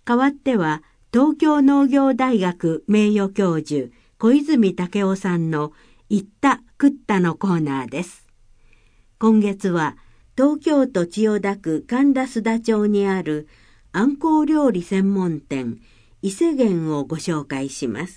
代わっては東京農業大学名誉教授小泉武夫さんの言った食ったのコーナーです。今月は東京都千代田区神田須田町にあるあんこう料理専門店伊勢源をご紹介します。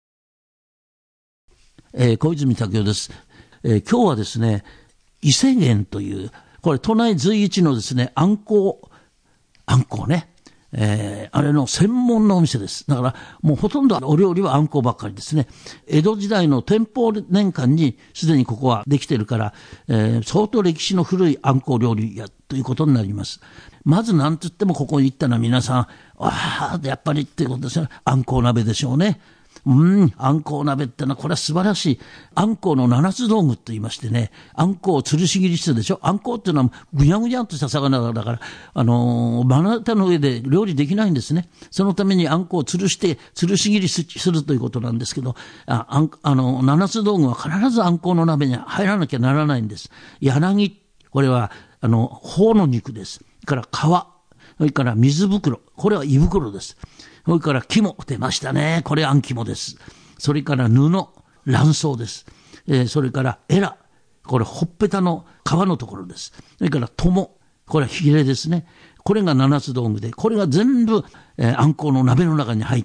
小泉武夫です。今日はですね、伊勢源という、これ都内随一のですね、あんこうね、あれの専門のお店です。だからもうほとんどお料理はあんこばっかりですね。江戸時代の天保年間にすでにここはできてるから、相当歴史の古いあんこ料理屋ということになります。まずなんと言ってもここに行ったのは皆さん、やっぱりっていうことですね。あんこう鍋でしょうね。あんこう鍋ってのはこれは素晴らしい。あんこうの七つ道具と言いましてね、あんこうを吊るし切りしてでしょ。あんこうっていうのはぐにゃぐにゃっとした魚だから、まな板の上で料理できないんですね。そのためにあんこうを吊るして吊るし切りするということなんですけど、七つ道具は必ずあんこうの鍋に入らなきゃならないんです。柳、これは頬の肉です。それから皮、それから水袋、これは胃袋です。それから肝、出ましたね。これあん肝です。それから布、卵巣です。それからエラ、これほっぺたの皮のところです。それから友、これはヒレですね。これが七つ道具で、これが全部、あんこうの鍋の中に入って、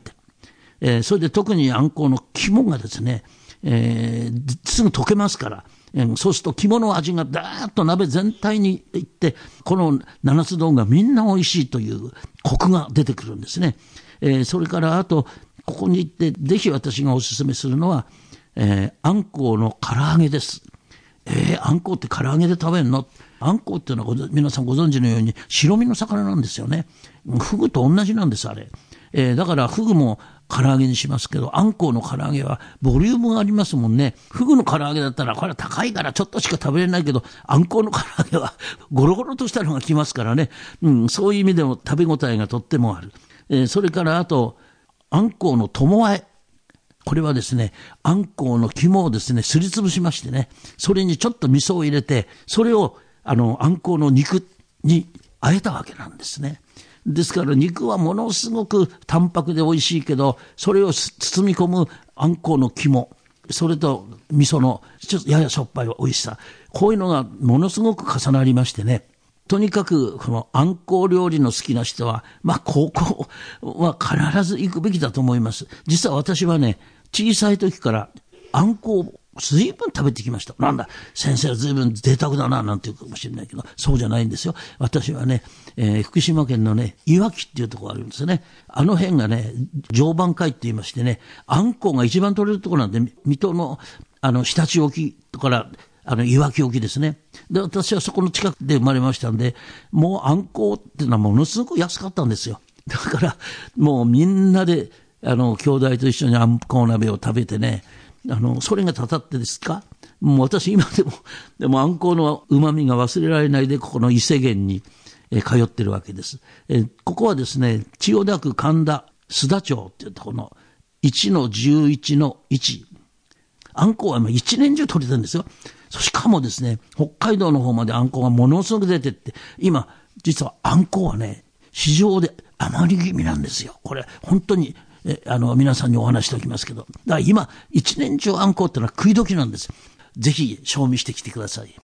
それで特にあんこうの肝がですね、すぐ溶けますから、そうすると肝の味がダーッと鍋全体にいって、この七つ道具がみんな美味しいというコクが出てくるんですね。それからあとここに行ってぜひ私がおすすめするのは、あんこうの唐揚げです。あんこうって唐揚げで食べるの？あんこうっていうのは皆さんご存知のように白身の魚なんですよね。フグと同じなんですあれ。だからフグも唐揚げにしますけど、あんこうの唐揚げはボリュームがありますもんね。フグの唐揚げだったらこれは高いからちょっとしか食べれないけど、あんこうの唐揚げはゴロゴロとしたのが来ますからね。そういう意味でも食べ応えがとってもある。それからあとあんこうの友和え、これはですね、あんこうの肝をですねすりつぶしましてね、それにちょっと味噌を入れて、それをあんこうの肉に和えたわけなんですね。ですから肉はものすごく淡白で美味しいけど、それを包み込むあんこうの肝、それと味噌のちょっとややしょっぱい美味しさ、こういうのがものすごく重なりましてね、とにかくこのあんこう料理の好きな人は、高校は必ず行くべきだと思います。実は私はね、小さい時からあんこを随分食べてきました。なんだ、先生は随分贅沢だな、なんて言うかもしれないけど、そうじゃないんですよ。私はね、福島県のね、いわきっていうところがあるんですよね。あの辺がね、常磐海って言いましてね、あんこうが一番取れるところなんで、水戸の、常陸沖から、いわき沖ですね。で、私はそこの近くで生まれましたんで、もうあんこうっていうのはものすごく安かったんですよ。だから、もうみんなで、兄弟と一緒にあんこう鍋を食べてね、それがたたってですか、もう私今でもあんこうの旨味が忘れられないで、ここの伊勢源に、通ってるわけです。ここはですね、千代田区神田須田町っていうところの1-11-1。あんこうは一年中取れてるんですよ。しかもですね、北海道の方まであんこうがものすごく出てって、今、実はあんこうはね、市場で余り気味なんですよ。これ、本当に、皆さんにお話しておきますけど。だから今、一年中あんこうってのは食い時なんです。ぜひ、賞味してきてください。